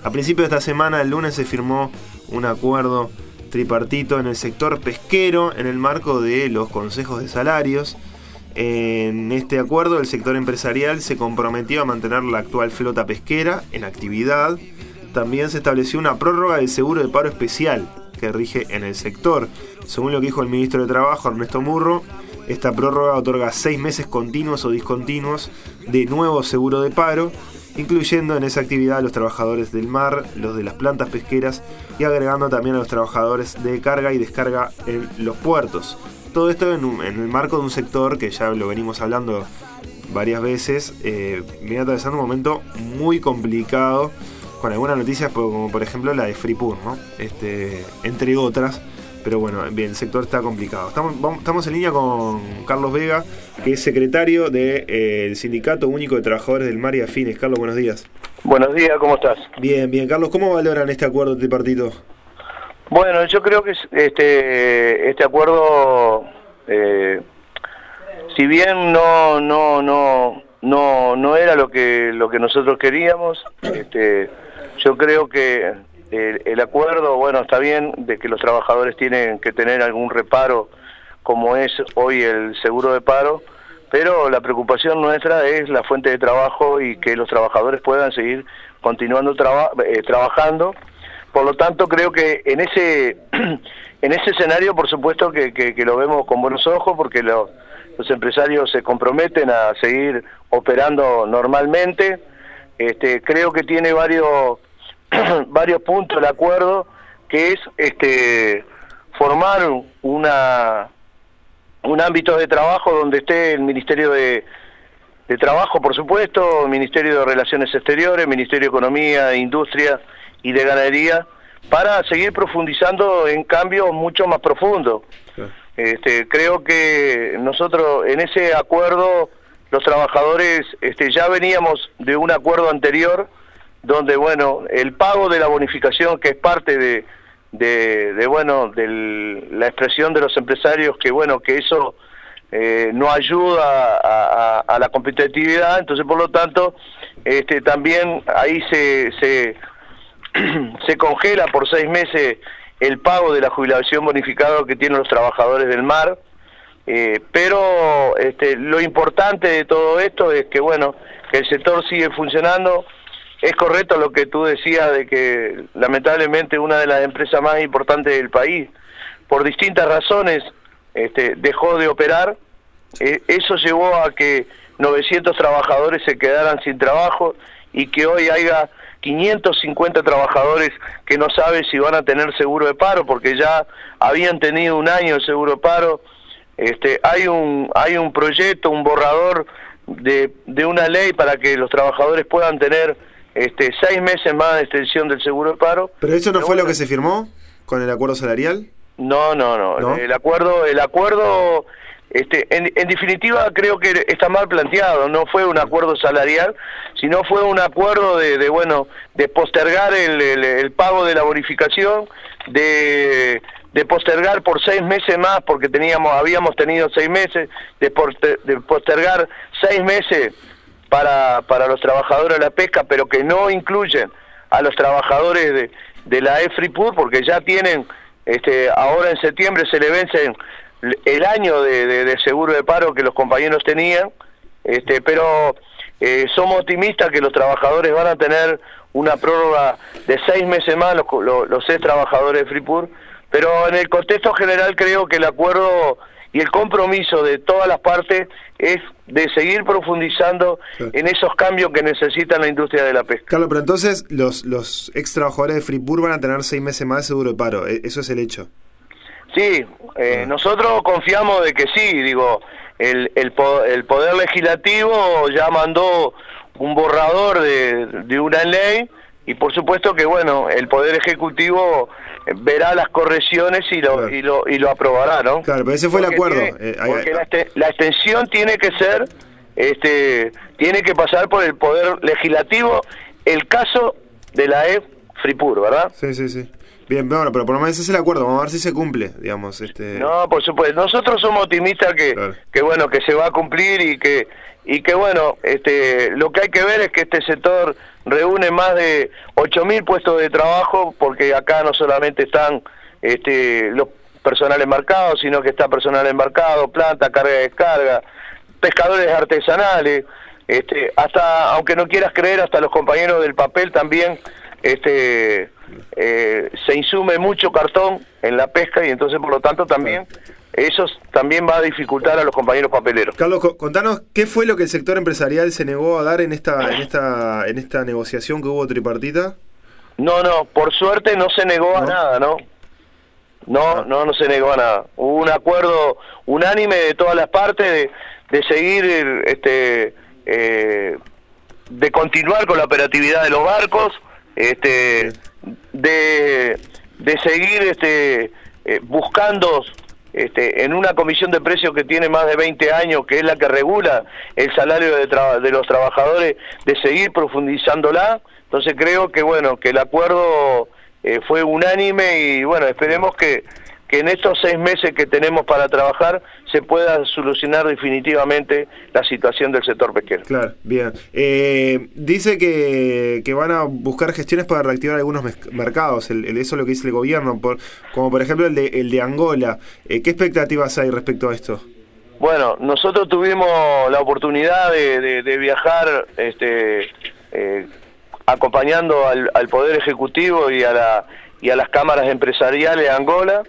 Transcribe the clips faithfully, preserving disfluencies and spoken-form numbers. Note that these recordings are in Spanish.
A principios de esta semana, el lunes, se firmó un acuerdo tripartito en el sector pesquero en el marco de los consejos de salarios. En este acuerdo, el sector empresarial se comprometió a mantener la actual flota pesquera en actividad. También se estableció una prórroga del seguro de paro especial que rige en el sector. Según lo que dijo el ministro de Trabajo, Ernesto Murro, esta prórroga otorga seis meses continuos o discontinuos de nuevo seguro de paro, incluyendo en esa actividad a los trabajadores del mar, los de las plantas pesqueras y agregando también a los trabajadores de carga y descarga en los puertos. Todo esto en, un, en el marco de un sector que ya lo venimos hablando varias veces, eh, viene atravesando un momento muy complicado con algunas noticias como por ejemplo la de Fripur, ¿no? Este, entre otras, pero bueno, bien, el sector está complicado. Estamos, vamos, estamos en línea con Carlos Vega, que es secretario del de, eh, Sindicato Único de Trabajadores del Mar y Afines. Carlos, buenos días. Buenos días, ¿cómo estás? Bien, bien. Carlos, ¿cómo valoran este acuerdo tripartito? Bueno, yo creo que este este acuerdo, eh, si bien no no no no no era lo que lo que nosotros queríamos, este, yo creo que el, el acuerdo, bueno, está bien de que los trabajadores tienen que tener algún reparo, como es hoy el seguro de paro, pero la preocupación nuestra es la fuente de trabajo y que los trabajadores puedan seguir continuando traba, eh, trabajando. Por lo tanto, creo que en ese en ese escenario, por supuesto, que, que, que lo vemos con buenos ojos, porque lo, los empresarios se comprometen a seguir operando normalmente. Este, creo que tiene varios varios puntos el acuerdo, que es este formar una un ámbito de trabajo donde esté el Ministerio de, de Trabajo, por supuesto, el Ministerio de Relaciones Exteriores, Ministerio de Economía, de Industria y de Ganadería, para seguir profundizando en cambios mucho más profundos. Sí. Este, creo que nosotros en ese acuerdo, los trabajadores, este, ya veníamos de un acuerdo anterior, donde, bueno, el pago de la bonificación, que es parte de, de, de bueno, de la expresión de los empresarios, que, bueno, que eso eh, no ayuda a, a, a la competitividad, entonces, por lo tanto, este, también ahí se... se se congela por seis meses el pago de la jubilación bonificada que tienen los trabajadores del mar, eh, pero este, lo importante de todo esto es que, bueno, que el sector sigue funcionando. Es correcto lo que tú decías de que lamentablemente una de las empresas más importantes del país, por distintas razones, este, dejó de operar. Eh, eso llevó a que novecientos trabajadores se quedaran sin trabajo y que hoy haya quinientos cincuenta trabajadores que no saben si van a tener seguro de paro, porque ya habían tenido un año de seguro de paro. Este, hay un hay un proyecto, un borrador de, de una ley para que los trabajadores puedan tener este, seis meses más de extensión del seguro de paro. ¿Pero eso no Pero fue bueno, lo que se firmó con el acuerdo salarial? No, no, no. ¿No? El acuerdo, el acuerdo... Este, en, en definitiva creo que está mal planteado, no fue un acuerdo salarial, sino fue un acuerdo de, de bueno, de postergar el, el, el pago de la bonificación, de, de postergar por seis meses más, porque teníamos, habíamos tenido seis meses, de, porter, de postergar seis meses para, para los trabajadores de la pesca, pero que no incluyen a los trabajadores de, de la EFRIPUR, porque ya tienen, este, ahora en septiembre se le vencen el año de, de, de seguro de paro que los compañeros tenían, este, pero eh, somos optimistas que los trabajadores van a tener una prórroga de seis meses más, los, los, los seis trabajadores de Fripur, pero en el contexto general creo que el acuerdo y el compromiso de todas las partes es de seguir profundizando sí. en esos cambios que necesita la industria de la pesca. Carlos, pero entonces los, los ex trabajadores de Fripur van a tener seis meses más de seguro de paro, eso es el hecho. Sí, eh, nosotros confiamos de que sí, digo, el, el, el Poder Legislativo ya mandó un borrador de, de una ley y por supuesto que, bueno, el Poder Ejecutivo verá las correcciones y lo, claro. y lo, y lo aprobará, ¿no? Claro, pero ese fue porque el acuerdo. Tiene, eh, porque la, este, la extensión tiene que ser, este, tiene que pasar por el Poder Legislativo, el caso de la EFRIPUR, ¿verdad? Sí, sí, sí. Bien, bueno, pero por lo menos ese es el acuerdo, vamos a ver si se cumple, digamos. este No, por supuesto, nosotros somos optimistas que, claro. que bueno, que se va a cumplir y que, y que bueno, este lo que hay que ver es que este sector reúne más de ocho mil puestos de trabajo, porque acá no solamente están este, los personal embarcado, sino que está personal embarcado, planta, carga y descarga, pescadores artesanales, este, hasta, aunque no quieras creer, hasta los compañeros del papel también este, eh, se insume mucho cartón en la pesca, y entonces por lo tanto también eso también va a dificultar a los compañeros papeleros. Carlos, contanos qué fue lo que el sector empresarial se negó a dar en esta, en esta, en esta negociación que hubo tripartita. No, no, por suerte no se negó a ¿No? nada, ¿no? No, no, no se negó a nada. Hubo un acuerdo unánime de todas las partes de, de seguir, este, eh, de continuar con la operatividad de los barcos, este, de, de seguir, este, eh, buscando, este, en una comisión de precios que tiene más de veinte años, que es la que regula el salario de, tra- de los trabajadores, de seguir profundizándola. Entonces creo que bueno, que el acuerdo Eh, fue unánime, y bueno, esperemos que, que en estos seis meses que tenemos para trabajar se pueda solucionar definitivamente la situación del sector pesquero. Claro, bien. Eh, dice que, que van a buscar gestiones para reactivar algunos mercados, el, el, eso es lo que dice el gobierno, por, como por ejemplo el de, el de Angola. Eh, ¿Qué expectativas hay respecto a esto? Bueno, nosotros tuvimos la oportunidad de, de, de viajar este, eh, acompañando al, al Poder Ejecutivo y a la y a las cámaras empresariales de Angola.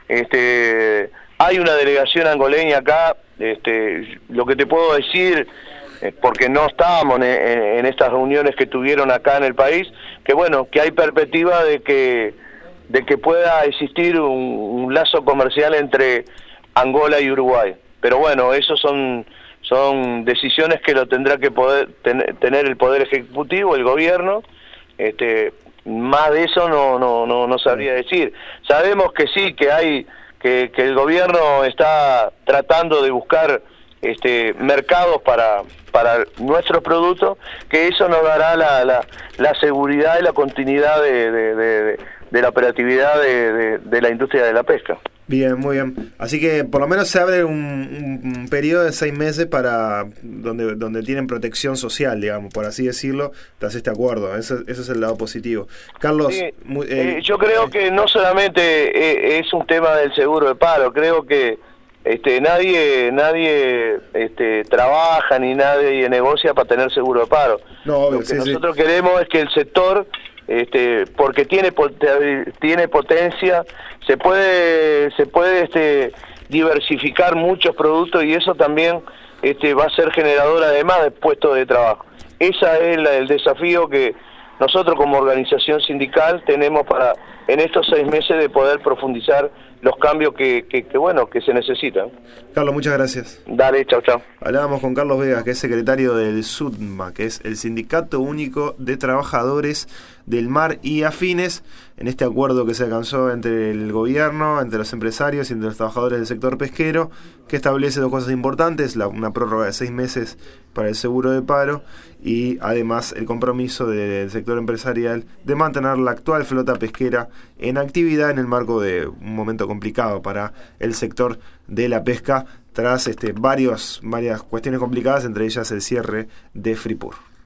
Este, hay una delegación angoleña acá. Este, lo que te puedo decir, eh, porque no estábamos en, en, en estas reuniones que tuvieron acá en el país, que bueno, que hay perspectiva de que de que pueda existir un, un lazo comercial entre Angola y Uruguay. Pero bueno, esos son son decisiones que lo tendrá que poder ten, tener el Poder Ejecutivo, el gobierno. Este, más de eso no no no, no sabría decir. Sabemos que sí, que hay que, que el gobierno está tratando de buscar este mercados para para nuestros productos, que eso nos dará la la, la seguridad y la continuidad de, de, de, de la operatividad de, de, de la industria de la pesca. Bien, muy bien. Así que por lo menos se abre un, un, un periodo de seis meses para donde donde tienen protección social, digamos, por así decirlo, tras este acuerdo. Ese, ese es el lado positivo. Carlos, sí, muy, eh, eh, yo creo que no solamente eh, es un tema del seguro de paro, creo que este nadie nadie este trabaja ni nadie negocia para tener seguro de paro. No, obvio, Lo que sí, nosotros sí. queremos es que el sector, este porque tiene tiene potencia, se puede se puede este diversificar muchos productos, y eso también este va a ser generador además de puestos de trabajo. Ese es la, el desafío que nosotros como organización sindical tenemos para en estos seis meses de poder profundizar los cambios que, que, que bueno que se necesitan. Carlos, muchas gracias. Dale, chau, chau. Hablábamos con Carlos Vegas, que es secretario del SUTMA, que es el Sindicato Único de Trabajadores del Mar y Afines, en este acuerdo que se alcanzó entre el gobierno, entre los empresarios y entre los trabajadores del sector pesquero, que establece dos cosas importantes: la, una prórroga de seis meses para el seguro de paro, y además el compromiso del sector empresarial de mantener la actual flota pesquera en actividad en el marco de un momento complicado para el sector de la pesca, tras este, varios, varias cuestiones complicadas, entre ellas el cierre de Fripur.